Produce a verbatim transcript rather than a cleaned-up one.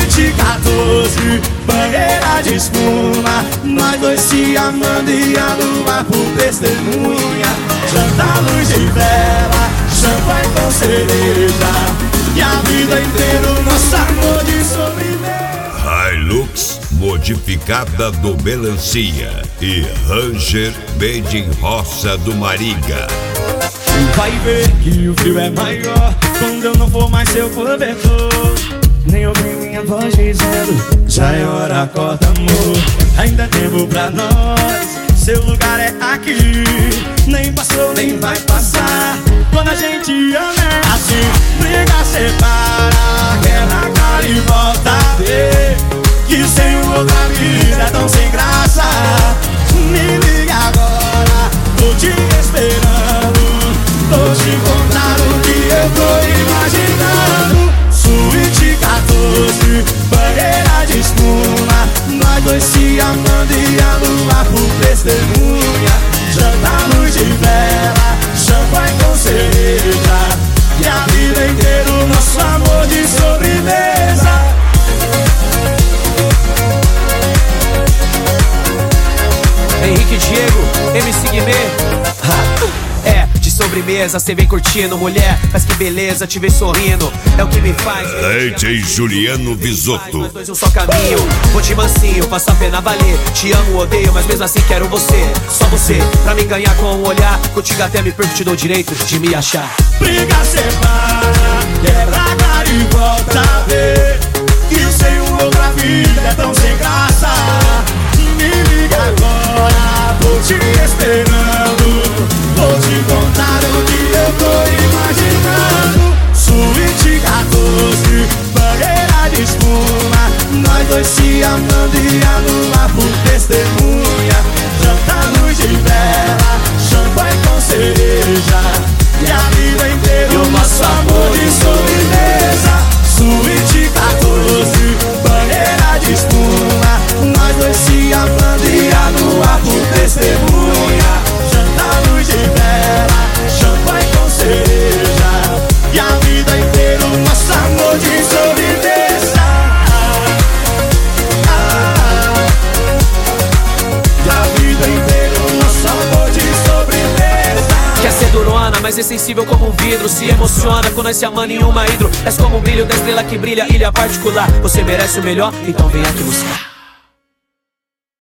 Suíte quatorze, banheira de espuma, nós dois se amando e a lua por testemunha. Janta, luz de vela, champanhe com cereja, e a vida inteira o nosso amor de sobremesa. Hilux modificada do Melancia e Ranger made in Roça do Mariga. Vai ver que o frio é maior quando eu não for mais seu cobertor, nem ouvir minha voz dizendo já é hora, acorda amor. Ainda é tempo pra nós, seu lugar é aqui. Nem passou, nem vai passar. Quando a gente ama é assim, briga, separa, quer na cara e volta a ver que sem outra vida é tão sem graça. Me liga agora, tô te esperando, vou te contar o que eu tô imaginando. Suíte quatorze, banheira de espuma, nós dois se amando e a lua por testemunha. Janta, luz de vela, champanhe com cereja, e a vida inteira o nosso amor de sobremesa. Henrique Diego, M C Guimê. É, de sobremesa, cê vem curtindo, mulher, mas que beleza te ver sorrindo, é o que me faz. D J Juliano Visotto. Nós dois um só caminho, vou de mansinho, faça a pena valer. Te amo, odeio, mas mesmo assim quero você. Só você, pra me ganhar com um olhar. Contigo até me perco, te dou o direito de me achar. Briga, separa, quebra a cara e volta a ver que sem outra vida é tão sem graça. Me liga agora, tô te esperando, vou te contar o que eu tô imaginando. Suíte quatorze, banheira de espuma, nós dois se amando e a lua por testemunha. Janta, luz de vela, champanhe com cereja, e a vida inteira o nosso amor de sobremesa. Suíte quatorze, banheira de espuma, nós dois se amando e a lua por testemunha. Janta, luz de vela, champanhe com cereja, e a vida inteira o nosso amor de sobremesa. E a vida inteira o nosso amor de sobremesa. Quer ser durona, mas é sensível como um vidro. Se emociona quando nós se amando em uma hidro. És como o brilho da estrela que brilha, ilha particular. Você merece o melhor, então vem aqui buscar.